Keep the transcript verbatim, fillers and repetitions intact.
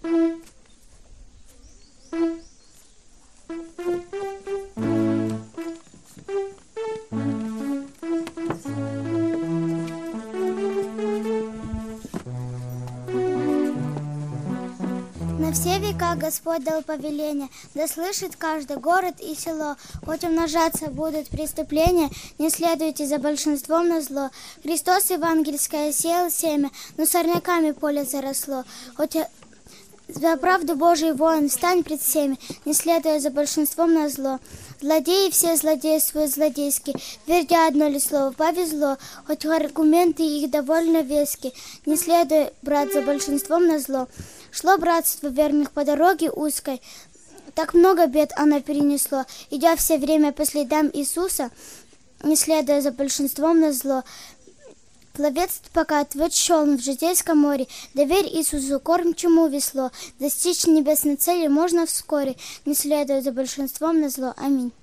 На все века Господь дал повеление, да слышит каждый город и село. Хоть умножаться будут преступления, не следуйте за большинством на зло. Христос евангельское сеял семя, но сорняками поле заросло. Хоть за правду Божий воин, встань пред всеми, не следуя за большинством на зло. Злодеи все злодействуют злодейски, твердя одно ли слово, повезло, хоть аргументы их довольно вески, не следуя, брат, за большинством на зло. Шло братство верных по дороге узкой, так много бед оно перенесло, идя все время по следам Иисуса, не следуя за большинством на зло. Пловец пока отвод челн в житейском море, доверь Иисусу кормчему весло, достичь небесной цели можно вскоре, не следуя за большинством на зло. Аминь.